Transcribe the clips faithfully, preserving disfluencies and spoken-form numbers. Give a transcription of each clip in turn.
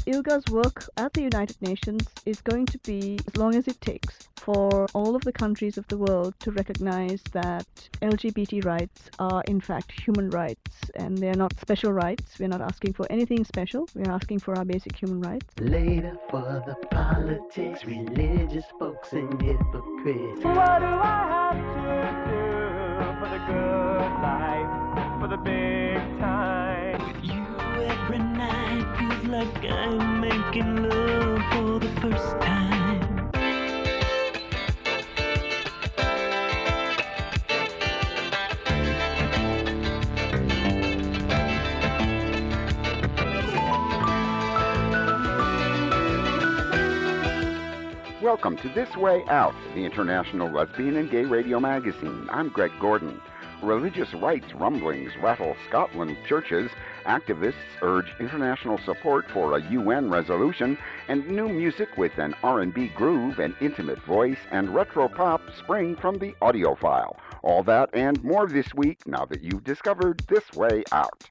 ILGA's work at the United Nations is going to be as long as it takes for all of the countries of the world to recognize that L G B T rights are in fact human rights, and they're not special rights. We're not asking for anything special. We're asking for our basic human rights. Later for the politics, religious folks and hypocrites. What do I have to do for the good life, for the big time? With you every night feels like I'm making love for the first time. Welcome to This Way Out, the international lesbian and gay radio magazine. I'm Greg Gordon. Religious rights rumblings rattle Scotland churches, activists urge international support for a U N resolution, and new music with an R and B groove, an intimate voice, and retro pop spring from the audiophile. All that and more this week, now that you've discovered This Way Out.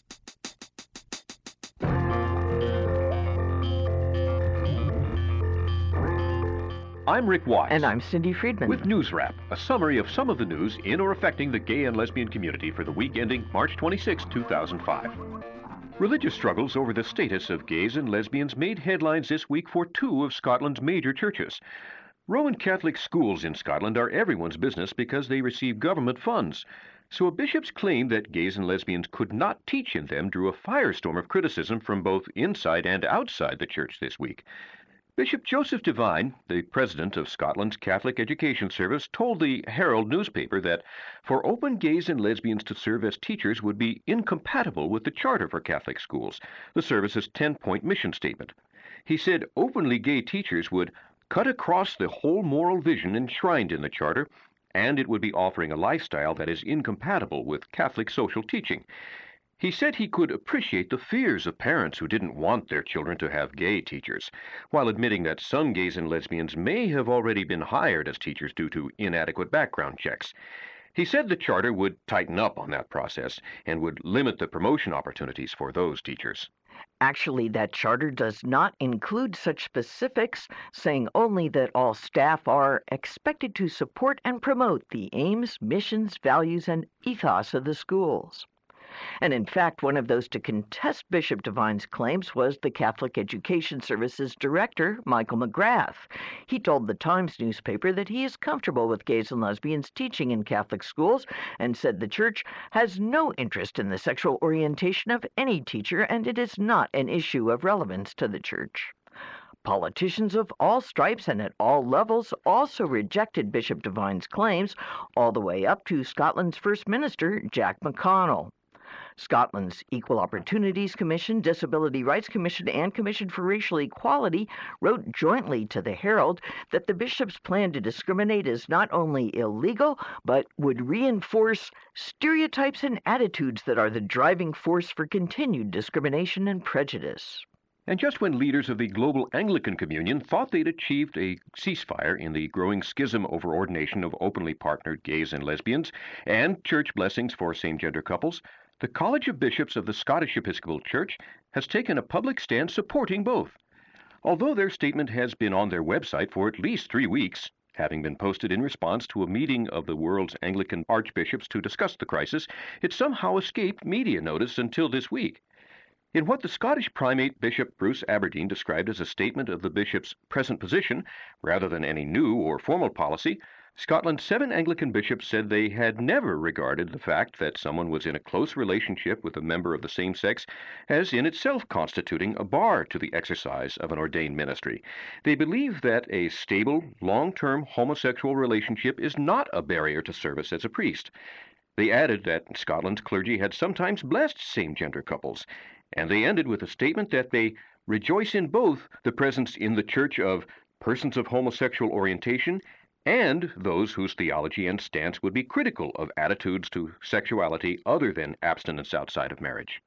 I'm Rick Wise. And I'm Cindy Friedman. With News Wrap, a summary of some of the news in or affecting the gay and lesbian community for the week ending March twenty-sixth, two thousand five. Religious struggles over the status of gays and lesbians made headlines this week for two of Scotland's major churches. Roman Catholic schools in Scotland are everyone's business because they receive government funds. So a bishop's claim that gays and lesbians could not teach in them drew a firestorm of criticism from both inside and outside the church this week. Bishop Joseph Devine, the president of Scotland's Catholic Education Service, told the Herald newspaper that for open gays and lesbians to serve as teachers would be incompatible with the Charter for Catholic Schools, the service's ten-point mission statement. He said openly gay teachers would cut across the whole moral vision enshrined in the Charter, and it would be offering a lifestyle that is incompatible with Catholic social teaching. He said he could appreciate the fears of parents who didn't want their children to have gay teachers, while admitting that some gays and lesbians may have already been hired as teachers due to inadequate background checks. He said the Charter would tighten up on that process and would limit the promotion opportunities for those teachers. Actually, that charter does not include such specifics, saying only that all staff are expected to support and promote the aims, missions, values, and ethos of the schools. And in fact, one of those to contest Bishop Devine's claims was the Catholic Education Service's director, Michael McGrath. He told the Times newspaper that he is comfortable with gays and lesbians teaching in Catholic schools and said the church has no interest in the sexual orientation of any teacher, and it is not an issue of relevance to the church. Politicians of all stripes and at all levels also rejected Bishop Devine's claims, all the way up to Scotland's First Minister, Jack McConnell. Scotland's Equal Opportunities Commission, Disability Rights Commission, and Commission for Racial Equality wrote jointly to the Herald that the bishop's plan to discriminate is not only illegal, but would reinforce stereotypes and attitudes that are the driving force for continued discrimination and prejudice. And just when leaders of the global Anglican Communion thought they'd achieved a ceasefire in the growing schism over ordination of openly partnered gays and lesbians and church blessings for same-gender couples, the College of Bishops of the Scottish Episcopal Church has taken a public stand supporting both. Although their statement has been on their website for at least three weeks, having been posted in response to a meeting of the world's Anglican archbishops to discuss the crisis, it somehow escaped media notice until this week. In what the Scottish primate Bishop Bruce Aberdeen described as a statement of the bishop's present position, rather than any new or formal policy, Scotland's seven Anglican bishops said they had never regarded the fact that someone was in a close relationship with a member of the same sex as in itself constituting a bar to the exercise of an ordained ministry. They believe that a stable, long-term homosexual relationship is not a barrier to service as a priest. They added that Scotland's clergy had sometimes blessed same-gender couples, and they ended with a statement that they rejoice in both the presence in the church of persons of homosexual orientation and those whose theology and stance would be critical of attitudes to sexuality other than abstinence outside of marriage.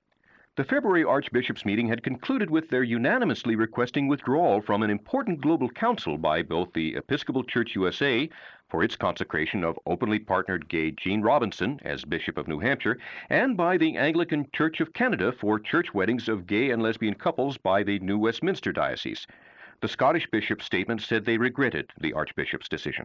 The February Archbishops' meeting had concluded with their unanimously requesting withdrawal from an important global council by both the Episcopal Church U S A for its consecration of openly partnered gay Gene Robinson as Bishop of New Hampshire, and by the Anglican Church of Canada for church weddings of gay and lesbian couples by the New Westminster Diocese. The Scottish bishop's statement said they regretted the Archbishop's decision.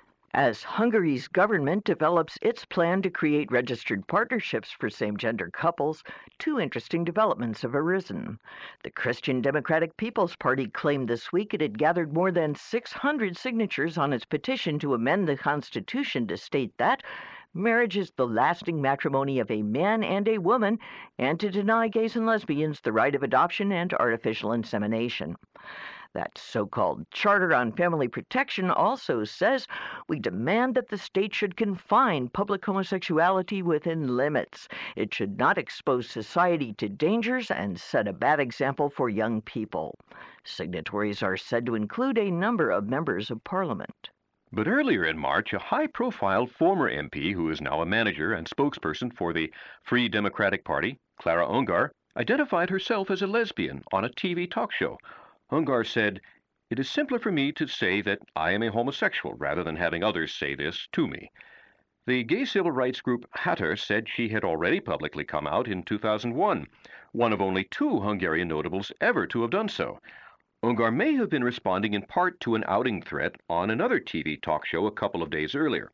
As Hungary's government develops its plan to create registered partnerships for same-gender couples, two interesting developments have arisen. The Christian Democratic People's Party claimed this week it had gathered more than six hundred signatures on its petition to amend the Constitution to state that marriage is the lasting matrimony of a man and a woman, and to deny gays and lesbians the right of adoption and artificial insemination. That so-called Charter on Family Protection also says we demand that the state should confine public homosexuality within limits. It should not expose society to dangers and set a bad example for young people. Signatories are said to include a number of members of Parliament. But earlier in March, a high-profile former M P who is now a manager and spokesperson for the Free Democratic Party, Clara Ungar, identified herself as a lesbian on a T V talk show. Ungar said, "It is simpler for me to say that I am a homosexual rather than having others say this to me." The gay civil rights group Hatter said she had already publicly come out in two thousand one, one of only two Hungarian notables ever to have done so. Ungar may have been responding in part to an outing threat on another T V talk show a couple of days earlier.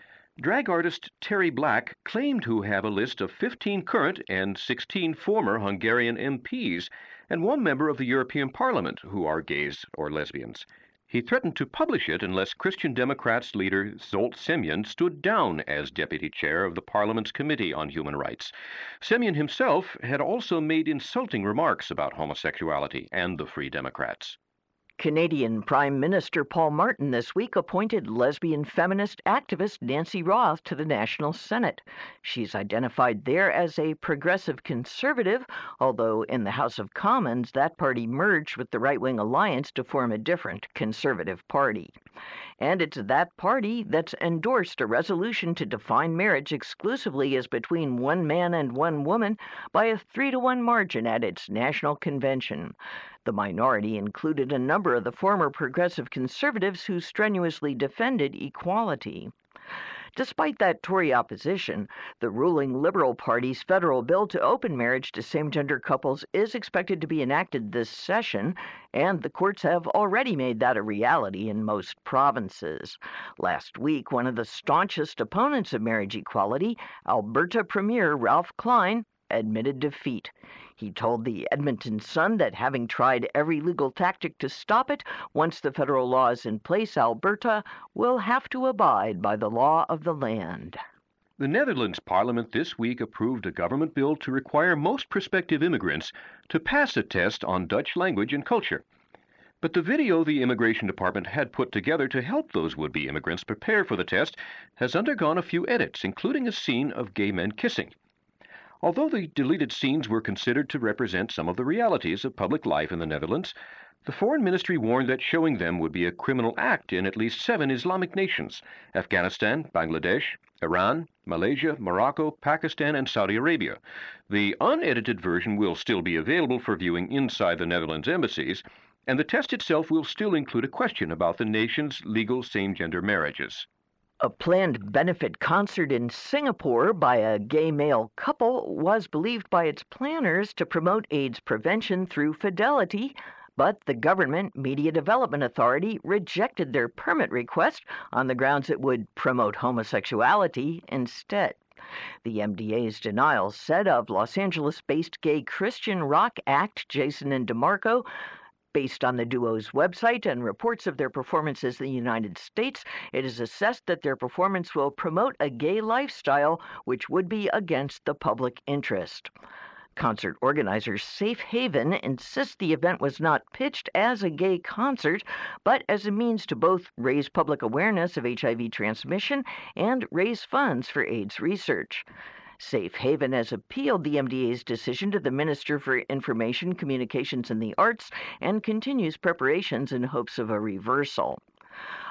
Drag artist Terry Black claimed to have a list of fifteen current and sixteen former Hungarian M Ps and one member of the European Parliament who are gays or lesbians. He threatened to publish it unless Christian Democrats leader Zsolt Semyon stood down as deputy chair of the Parliament's Committee on Human Rights. Semyon himself had also made insulting remarks about homosexuality and the Free Democrats. Canadian Prime Minister Paul Martin this week appointed lesbian feminist activist Nancy Roth to the National Senate. She's identified there as a progressive conservative, although in the House of Commons that party merged with the right-wing alliance to form a different conservative party. And it's that party that's endorsed a resolution to define marriage exclusively as between one man and one woman by a three to one margin at its national convention. The minority included a number of the former progressive conservatives who strenuously defended equality. Despite that Tory opposition, the ruling Liberal Party's federal bill to open marriage to same-gender couples is expected to be enacted this session, and the courts have already made that a reality in most provinces. Last week, one of the staunchest opponents of marriage equality, Alberta Premier Ralph Klein, admitted defeat. He told the Edmonton Sun that having tried every legal tactic to stop it, once the federal law is in place, Alberta will have to abide by the law of the land. The Netherlands Parliament this week approved a government bill to require most prospective immigrants to pass a test on Dutch language and culture. But the video the Immigration Department had put together to help those would-be immigrants prepare for the test has undergone a few edits, including a scene of gay men kissing. Although the deleted scenes were considered to represent some of the realities of public life in the Netherlands, the Foreign Ministry warned that showing them would be a criminal act in at least seven Islamic nations: Afghanistan, Bangladesh, Iran, Malaysia, Morocco, Pakistan, and Saudi Arabia. The unedited version will still be available for viewing inside the Netherlands embassies, and the test itself will still include a question about the nation's legal same-gender marriages. A planned benefit concert in Singapore by a gay male couple was believed by its planners to promote AIDS prevention through fidelity, but the Government Media Development Authority rejected their permit request on the grounds it would promote homosexuality instead. The M D A's denial said of Los Angeles-based gay Christian rock act Jason and DeMarco, based on the duo's website and reports of their performances in the United States, it is assessed that their performance will promote a gay lifestyle which would be against the public interest. Concert organizer Safe Haven insists the event was not pitched as a gay concert, but as a means to both raise public awareness of H I V transmission and raise funds for AIDS research. Safe Haven has appealed the M D A's decision to the Minister for Information, Communications and the Arts and continues preparations in hopes of a reversal.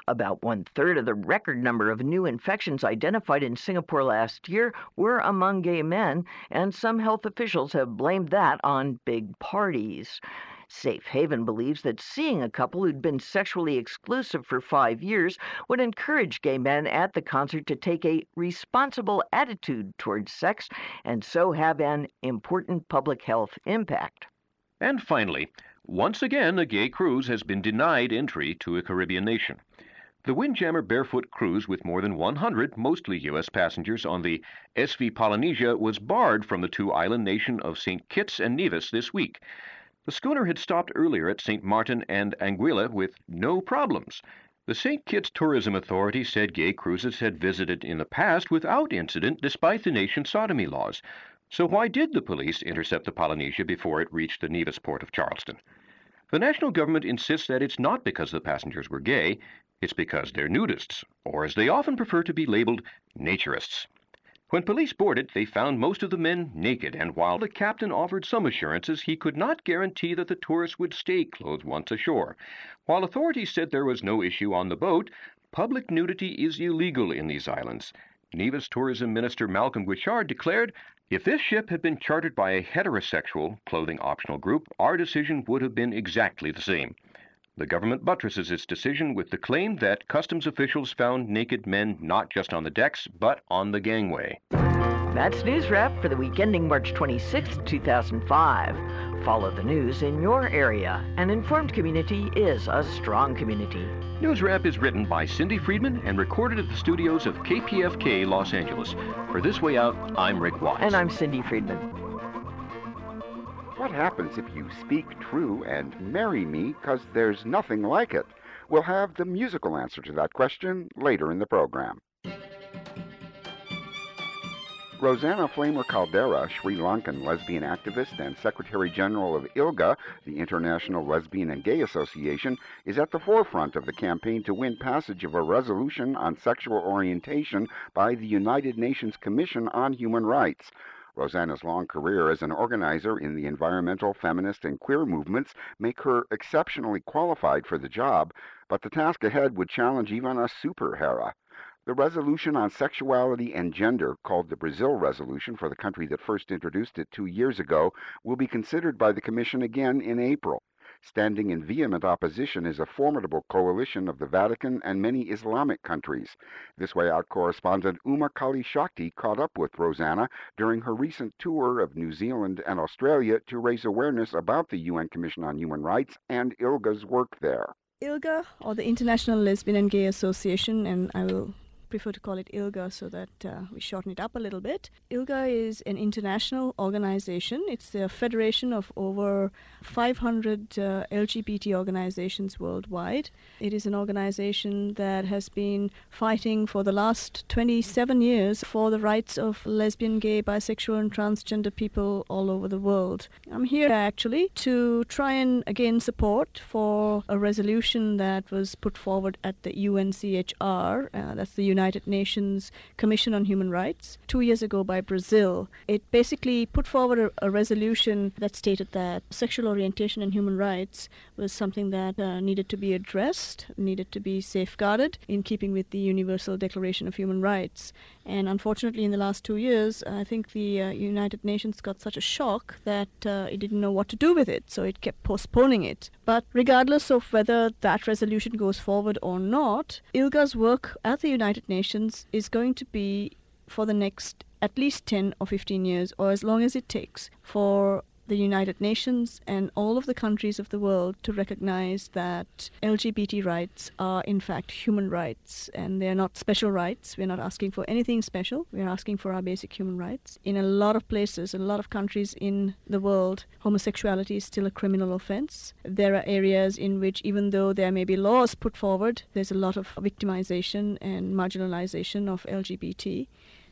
About one-third of the record number of new infections identified in Singapore last year were among gay men, and some health officials have blamed that on big parties. Safe Haven believes that seeing a couple who'd been sexually exclusive for five years would encourage gay men at the concert to take a responsible attitude towards sex and so have an important public health impact. And finally, once again, a gay cruise has been denied entry to a Caribbean nation. The Windjammer Barefoot cruise with more than one hundred, mostly U S passengers, on the S V Polynesia was barred from the two-island nation of Saint Kitts and Nevis this week. The schooner had stopped earlier at Saint Martin and Anguilla with no problems. The Saint Kitts Tourism Authority said gay cruises had visited in the past without incident despite the nation's sodomy laws. So why did the police intercept the Polynesia before it reached the Nevis port of Charleston? The national government insists that it's not because the passengers were gay, it's because they're nudists, or as they often prefer to be labeled, naturists. When police boarded, they found most of the men naked, and while the captain offered some assurances, he could not guarantee that the tourists would stay clothed once ashore. While authorities said there was no issue on the boat, public nudity is illegal in these islands. Nevis Tourism Minister Malcolm Guichard declared, "If this ship had been chartered by a heterosexual, clothing-optional group, our decision would have been exactly the same." The government buttresses its decision with the claim that customs officials found naked men not just on the decks, but on the gangway. That's News Wrap for the week ending March twenty-sixth, two thousand five. Follow the news in your area. An informed community is a strong community. News Wrap is written by Cindy Friedman and recorded at the studios of K P F K Los Angeles. For This Way Out, I'm Rick Watts. And I'm Cindy Friedman. What happens if you speak true and marry me, 'cause there's nothing like it? We'll have the musical answer to that question later in the program. Rosana Flamer Caldera, Sri Lankan lesbian activist and Secretary General of ILGA, the International Lesbian and Gay Association, is at the forefront of the campaign to win passage of a resolution on sexual orientation by the United Nations Commission on Human Rights. Rosana's long career as an organizer in the environmental, feminist, and queer movements make her exceptionally qualified for the job, but the task ahead would challenge even a super Hera. The resolution on sexuality and gender, called the Brazil Resolution for the country that first introduced it two years ago, will be considered by the Commission again in April. Standing in vehement opposition is a formidable coalition of the Vatican and many Islamic countries. This Way Out correspondent Uma Kali Shakti caught up with Rosana during her recent tour of New Zealand and Australia to raise awareness about the U N Commission on Human Rights and ILGA's work there. ILGA, or the International Lesbian and Gay Association, and I will prefer to call it ILGA so that uh, we shorten it up a little bit. ILGA is an international organization. It's a federation of over five hundred uh, L G B T organizations worldwide. It is an organization that has been fighting for the last twenty-seven years for the rights of lesbian, gay, bisexual, and transgender people all over the world. I'm here actually to try and again support for a resolution that was put forward at the U N C H R, uh, that's the United Nations Commission on Human Rights, two years ago by Brazil. It basically put forward a, a resolution that stated that sexual orientation and human rights was something that uh, needed to be addressed, needed to be safeguarded in keeping with the Universal Declaration of Human Rights. And unfortunately, in the last two years, I think the uh, United Nations got such a shock that uh, it didn't know what to do with it, so it kept postponing it. But regardless of whether that resolution goes forward or not, ILGA's work at the United Nations is going to be for the next at least ten or fifteen years, or as long as it takes, for the United Nations and all of the countries of the world to recognize that L G B T rights are in fact human rights, and they're not special rights. We're not asking for anything special. We're asking for our basic human rights. In a lot of places, in a lot of countries in the world, homosexuality is still a criminal offense. There are areas in which, even though there may be laws put forward, there's a lot of victimization and marginalization of L G B T.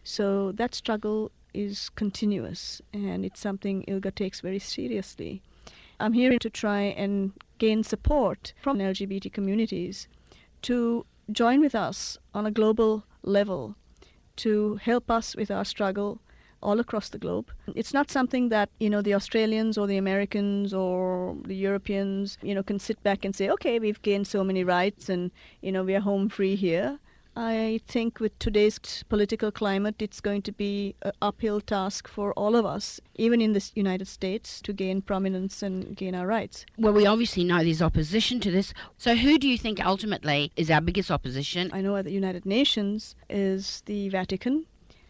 So that struggle is continuous, and it's something ILGA takes very seriously. I'm here to try and gain support from L G B T communities to join with us on a global level to help us with our struggle all across the globe. It's not something that, you know, the Australians or the Americans or the Europeans, you know, can sit back and say, okay, we've gained so many rights and, you know, we are home free here. I think with today's political climate, it's going to be an uphill task for all of us, even in the United States, to gain prominence and gain our rights. Well, we obviously know there's opposition to this. So who do you think ultimately is our biggest opposition? I know at the United Nations is the Vatican,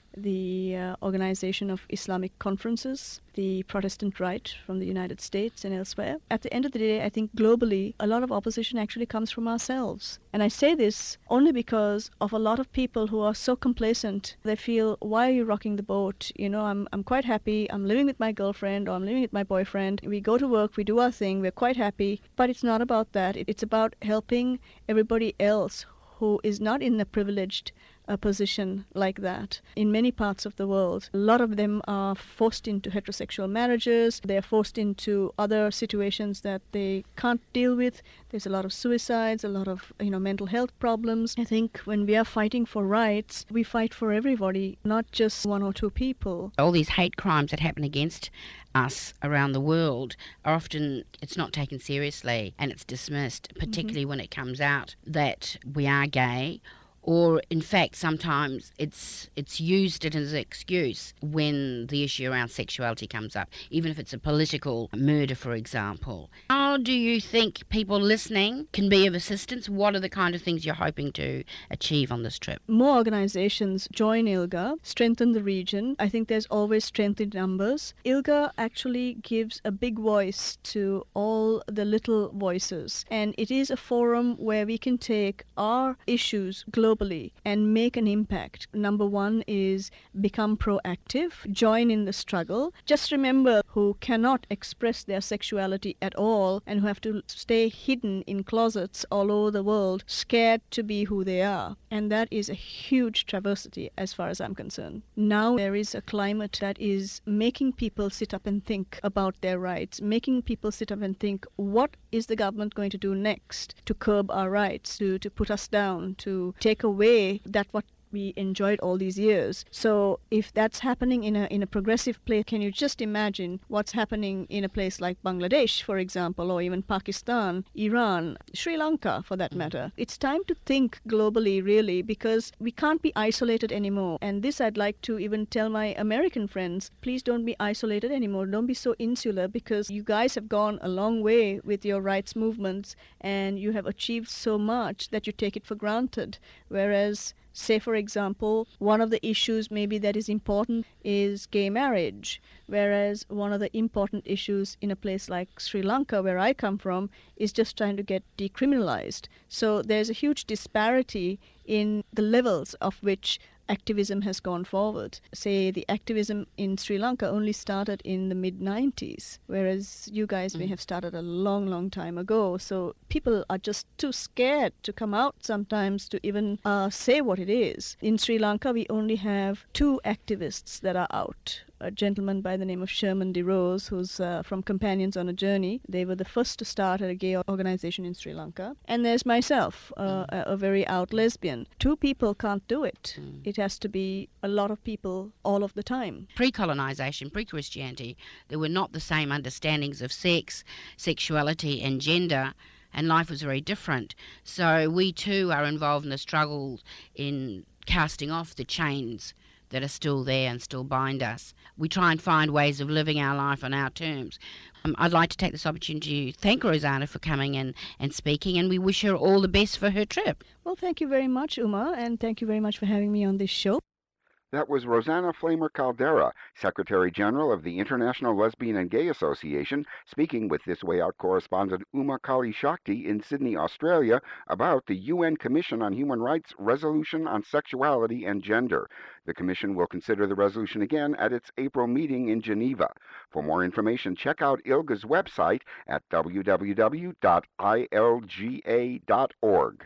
the uh, Organization of Islamic Conferences, the Protestant Right from the United States and elsewhere. At the end of the day, I think globally, a lot of opposition actually comes from ourselves. And I say this only because of a lot of people who are so complacent. They feel, why are you rocking the boat? You know, I'm I'm quite happy. I'm living with my girlfriend or I'm living with my boyfriend. We go to work, we do our thing, we're quite happy. But it's not about that. It's about helping everybody else who is not in a privileged a position like that. In many parts of the world, a lot of them are forced into heterosexual marriages. They're forced into other situations that they can't deal with. There's a lot of suicides, a lot of, you know, mental health problems. I think when we are fighting for rights, we fight for everybody, not just one or two people. All these hate crimes that happen against us around the world are often, it's not taken seriously and it's dismissed, particularly mm-hmm. when it comes out that we are gay. Or, in fact, sometimes it's it's used as an excuse when the issue around sexuality comes up, even if it's a political murder, for example. How do you think people listening can be of assistance? What are the kind of things you're hoping to achieve on this trip? More organizations join ILGA, strengthen the region. I think there's always strength in numbers. ILGA actually gives a big voice to all the little voices, and it is a forum where we can take our issues globally and make an impact. Number one is become proactive, join in the struggle. Just remember, who cannot express their sexuality at all and who have to stay hidden in closets all over the world, scared to be who they are. And that is a huge travesty as far as I'm concerned. Now there is a climate that is making people sit up and think about their rights, making people sit up and think, what is the government going to do next to curb our rights, to, to put us down, to take away that what we enjoyed all these years. So if that's happening in a in a progressive place, can you just imagine what's happening in a place like Bangladesh, for example, or even Pakistan, Iran, Sri Lanka, for that matter? It's time to think globally, really, because we can't be isolated anymore. And this I'd like to even tell my American friends, please don't be isolated anymore. Don't be so insular, because you guys have gone a long way with your rights movements and you have achieved so much that you take it for granted. Whereas, say, for example, one of the issues maybe that is important is gay marriage, whereas one of the important issues in a place like Sri Lanka, where I come from, is just trying to get decriminalized. So there's a huge disparity in the levels of which activism has gone forward. Say the activism in Sri Lanka only started in the mid nineties, whereas you guys mm. may have started a long, long time ago. So people are just too scared to come out sometimes to even uh, say what it is. In Sri Lanka, we only have two activists that are out. A gentleman by the name of Sherman DeRose, who's uh, from Companions on a Journey. They were the first to start a gay organization in Sri Lanka. And there's myself, uh, mm. a, a very out lesbian. Two people can't do it. Mm. It has to be a lot of people all of the time. Pre-colonization, pre-Christianity, there were not the same understandings of sex, sexuality and gender, and life was very different. So we too are involved in the struggle in casting off the chains that are still there and still bind us. We try and find ways of living our life on our terms. Um, I'd like to take this opportunity to thank Rosanna for coming and, and speaking, and we wish her all the best for her trip. Well, thank you very much, Uma, and thank you very much for having me on this show. That was Rosanna Flamer Caldera, Secretary General of the International Lesbian and Gay Association, speaking with This Way Out correspondent Uma Kali Shakti in Sydney, Australia, about the U N Commission on Human Rights Resolution on Sexuality and Gender. The Commission will consider the resolution again at its April meeting in Geneva. For more information, check out ILGA's website at w w w dot i l g a dot org.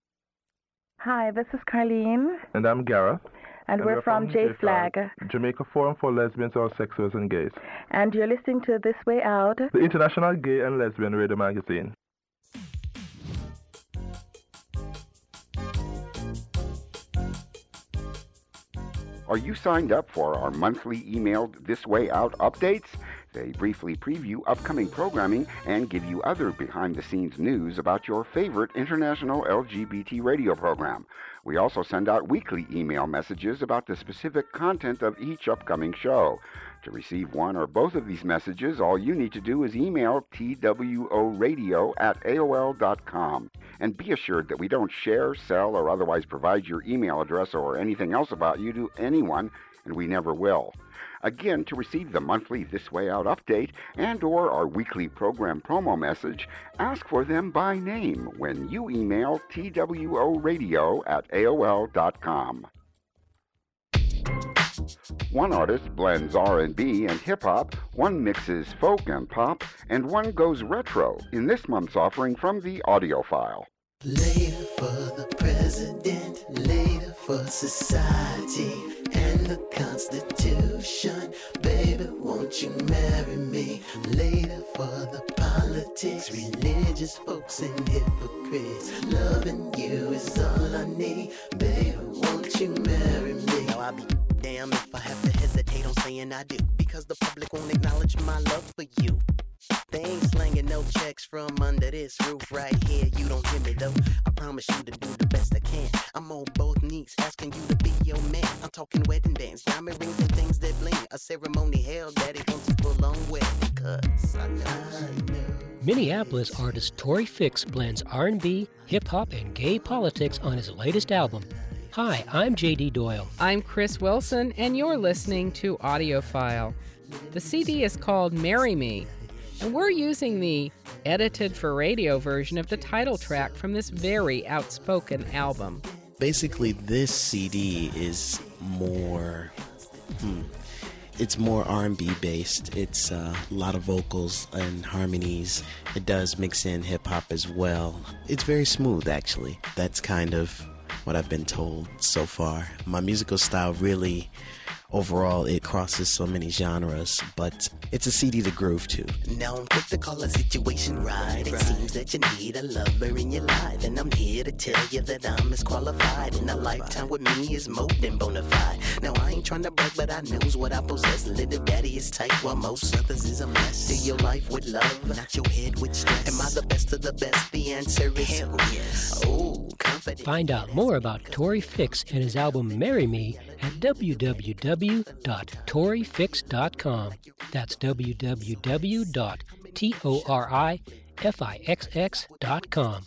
Hi, this is Carlene. And I'm Gareth. And, and we're, we're from, from J Flag, Jamaica Forum for Lesbians, Homosexuals and Gays. And you're listening to This Way Out, the International Gay and Lesbian Radio Magazine. Are you signed up for our monthly emailed This Way Out updates? They briefly preview upcoming programming and give you other behind-the-scenes news about your favorite international L G B T radio program. We also send out weekly email messages about the specific content of each upcoming show. To receive one or both of these messages, all you need to do is email T W O radio at A O L dot com. And be assured that we don't share, sell, or otherwise provide your email address or anything else about you to anyone, and we never will. Again, to receive the monthly This Way Out update and or our weekly program promo message, ask for them by name when you email T W O radio at A O L dot com. One artist blends R and B and hip-hop, one mixes folk and pop, and one goes retro in this month's offering from the Audiophile. Later for the president, later for society and the Constitution. Baby, won't you marry me? Later for the politics, religious folks and hypocrites. Loving you is all I need. Baby, won't you marry me? Now I'll be damn if I have to hesitate on saying I do, because the public won't acknowledge my love for you. They ain't slanging no checks from under this roof right here. You don't hear me though. I promise you to do the best I can. I'm on both knees asking you to be your man. I'm talking wedding bands, diamond rings and things that bling. A ceremony hell daddy wants a full-on wedding, cause I know, I know. Minneapolis artist Tory Fix blends R and B, hip-hop, and gay politics on his latest album. Hi, I'm J D Doyle. I'm Chris Wilson, and you're listening to Audiophile. The C D is called Marry Me, and we're using the edited for radio version of the title track from this very outspoken album. Basically, this C D is more, hmm, it's more R and B based. It's uh, a lot of vocals and harmonies. It does mix in hip-hop as well. It's very smooth, actually. That's kind of what I've been told so far. My musical style really, overall, it crosses so many genres, but it's a C D to groove to. Now I'm quick to call a situation right. It seems that you need a lover in your life, and I'm here to tell you that I'm as qualified, and a lifetime with me is more than bona fide. Now I ain't trying to brag, but I knows what I possess. Little daddy is tight, while most others is a mess. Fill your life with love, not your head with stress. Am I the best of the best? The answer is hell yes. Oh, confident. Find out more about Tory Fix and his album Marry Me at w w w dot tory fix dot com. That's w w w dot tory fix dot com.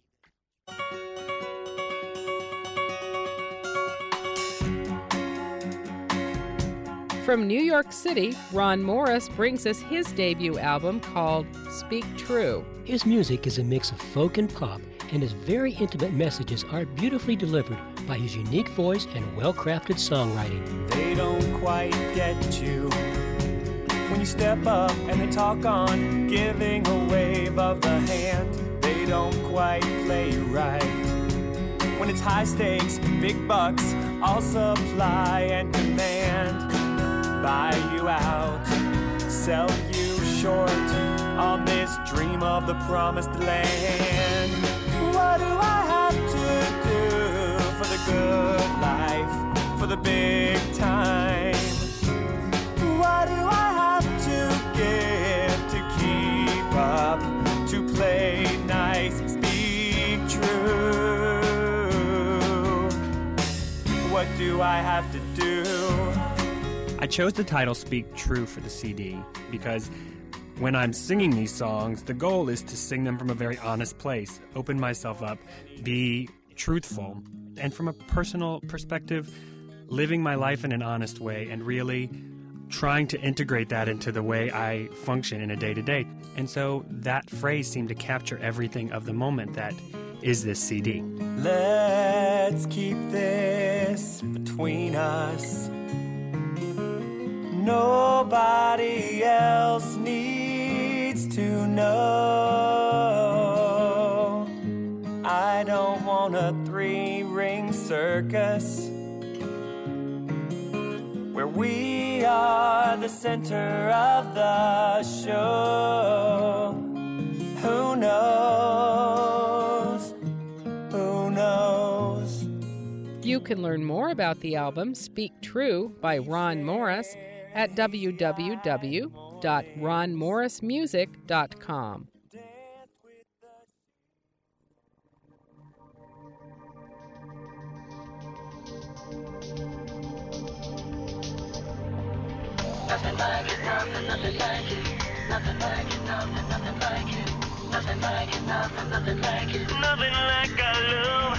From New York City, Ron Morris brings us his debut album called Speak True. His music is a mix of folk and pop, and his very intimate messages are beautifully delivered by his unique voice and well-crafted songwriting. They don't quite get you when you step up and they talk on giving a wave of the hand. They don't quite play right when it's high stakes, big bucks, all supply and demand. Buy you out, sell you short on this dream of the promised land. What do I have to do for the good life, for the big time? What do I have to give to keep up, to play nice, speak true? What do I have to do? I chose the title Speak True for the C D because when I'm singing these songs, the goal is to sing them from a very honest place, open myself up, be truthful, and from a personal perspective, living my life in an honest way and really trying to integrate that into the way I function in a day-to-day. And so that phrase seemed to capture everything of the moment that is this C D. Let's keep this between us. Nobody else needs to know. I don't want a three-ring circus where we are the center of the show. Who knows? Who knows? You can learn more about the album Speak True by Ron Morris at w w w dot ron morris music dot com. Nothing like it, nothing, nothing like it. Nothing like it, nothing, nothing like it. Nothing like it, nothing, nothing like it. Nothing like our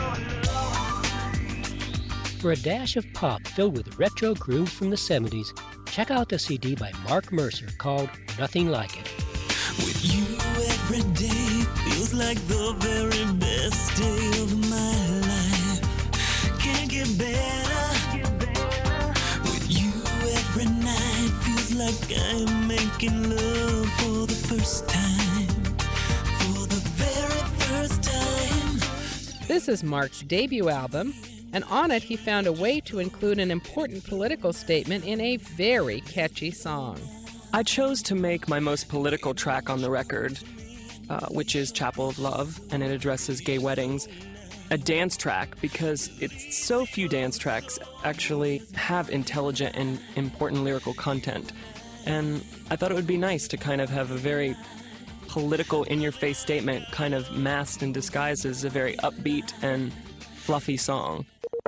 love. For a dash of pop filled with retro grooves from the seventies, check out the C D by Mark Mercer called Nothing Like It. With you every day feels like the very best day of my life. Can't get better. With you every night feels like I'm making love for the first time. For the very first time. This is Mark's debut album, and on it he found a way to include an important political statement in a very catchy song. I chose to make my most political track on the record, uh, which is Chapel of Love, and it addresses gay weddings, a dance track because it's so few dance tracks actually have intelligent and important lyrical content. And I thought it would be nice to kind of have a very political, in-your-face statement kind of masked and disguised as a very upbeat and fluffy song.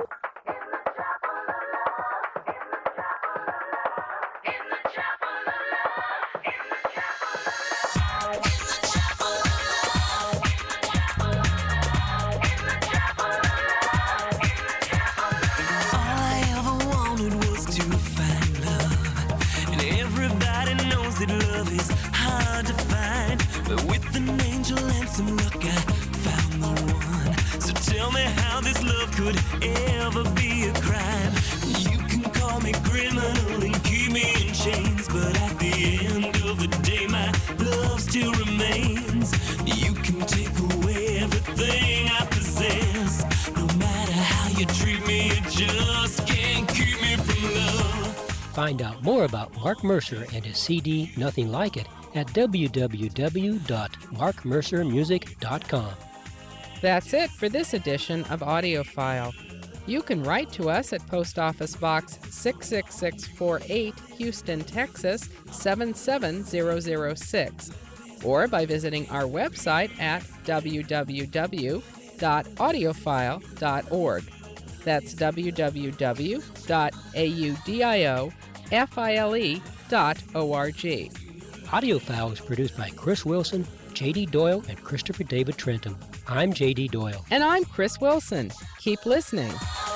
Could ever be a crime. You can call me criminal and keep me in chains, but at the end of the day my love still remains. You can take away everything I possess. No matter how you treat me, you just can't keep me from love. Find out more about Mark Mercer and his C D Nothing Like It at w w w dot mark mercer music dot com. That's it for this edition of AudioFile. You can write to us at Post Office Box six six six four eight, Houston, Texas seven seven zero zero six, or by visiting our website at w w w dot audiophile dot org. That's w w w dot audiofile dot org. AudioFile is produced by Chris Wilson, J D Doyle, and Christopher David Trentham. I'm J D Doyle. And I'm Chris Wilson. Keep listening.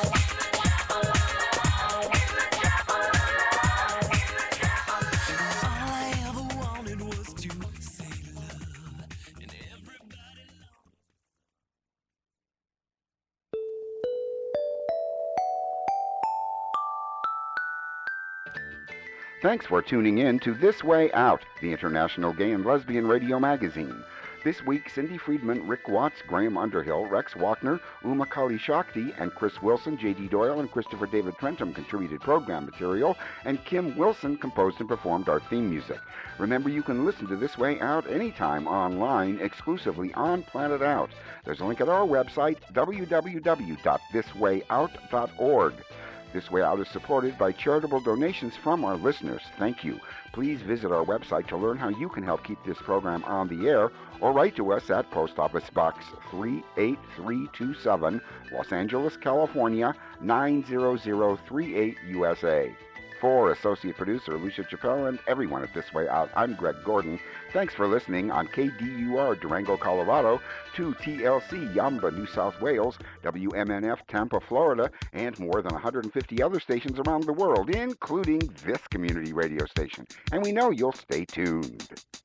Thanks for tuning in to This Way Out, the International Gay and Lesbian Radio Magazine. This week, Cindy Friedman, Rick Watts, Graham Underhill, Rex Walkner, Uma Kali Shakti, and Chris Wilson, J D Doyle, and Christopher David Trentham contributed program material, and Kim Wilson composed and performed our theme music. Remember, you can listen to This Way Out anytime online, exclusively on Planet Out. There's a link at our website, w w w dot this way out dot org. This Way Out is supported by charitable donations from our listeners. Thank you. Please visit our website to learn how you can help keep this program on the air, or write to us at Post Office Box three eight three two seven, Los Angeles, California nine zero zero three eight, U S A. For Associate Producer Lucia Chappelle and everyone at This Way Out, I'm Greg Gordon. Thanks for listening on K D U R Durango, Colorado, to T L C Yamba, New South Wales, W M N F Tampa, Florida, and more than one hundred fifty other stations around the world, including this community radio station. And we know you'll stay tuned.